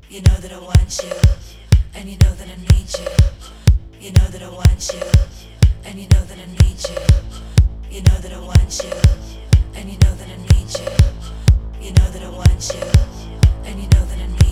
You know that I want you, and you know that I need you. You know that I want you, and you know that I need you. You know that I want you, and you know that I need you. You know that I want you, and you know that I need you.